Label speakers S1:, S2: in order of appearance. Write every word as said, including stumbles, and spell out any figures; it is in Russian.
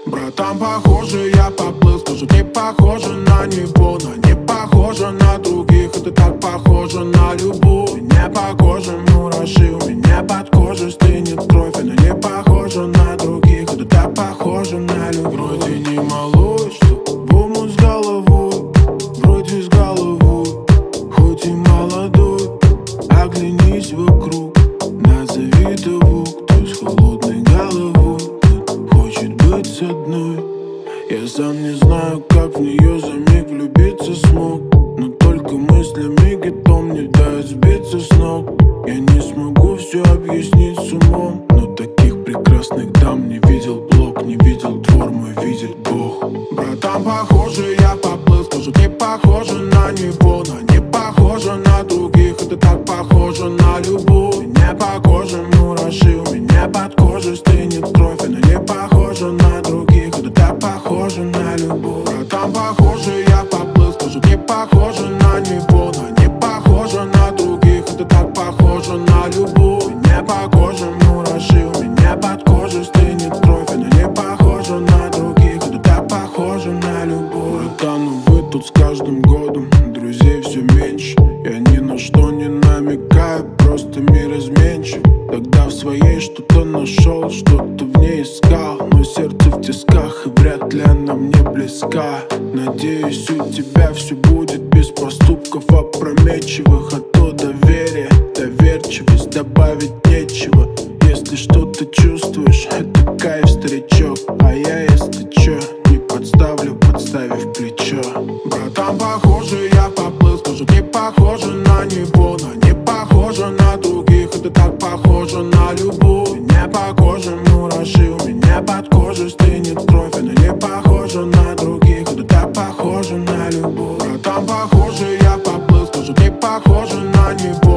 S1: Братан, похоже, я поплыл, скажу, ты похожа на него, но не похожа на других. И ты так похожа на любую, не по коже мураши. У меня под кожей стынет кровь, она не похожа на других. И ты так похожа на любую. Вроде не малой, что буму с головой, вроде с головой, хоть и молодой. Оглянись вокруг, назови того, кто с холодной головой хочет быть с одной. Я сам не знаю, как в нее за миг влюбиться смог, но только мыслями где-то мне дает сбиться с ног. Я не смогу все объяснить с умом, но таких прекрасных дам не видел Блок, не видел двор, мой видит Бог. Братан, похоже, я поплыл, скажу, ты похожа на него, но не похожа на других. И ты так похожа на любую, не по коже мураши. У меня под кожей стынет кровь, она не похожа на других. И ты так похожа на любую. Братан, похоже, я поплыл, скажу, ты похожа на него, но не похожа на других. И ты так похожа на любую, не по коже мураши. У меня под кожей стынет кровь, она не похожа на других. И ты так похожа на любую. Братан, ну вы тут с каждым годом друзей все меньше. Я ни на что не намекаю, просто мир изменчив. Тогда в своей что-то нашел, что-то в ней искал, но сердце в тисках, и вряд ли она мне близка. Надеюсь, у тебя все будет без поступков опрометчивых, а то доверие, доверчивость добавить нечего. Если что-то чувствуешь, это кайф, старичок. А я, если чё, не подставлю, подставив плечо. Братан, похоже, я поплыл, скажу, ты похожа на него, но не похожа на других. И ты так похожа на любую, не по коже мураши. У меня под кожей стынет кровь, она не похожа на других. И ты так похожа на любую. Братан, похоже, я поплыл, скажу, ты похожа на него.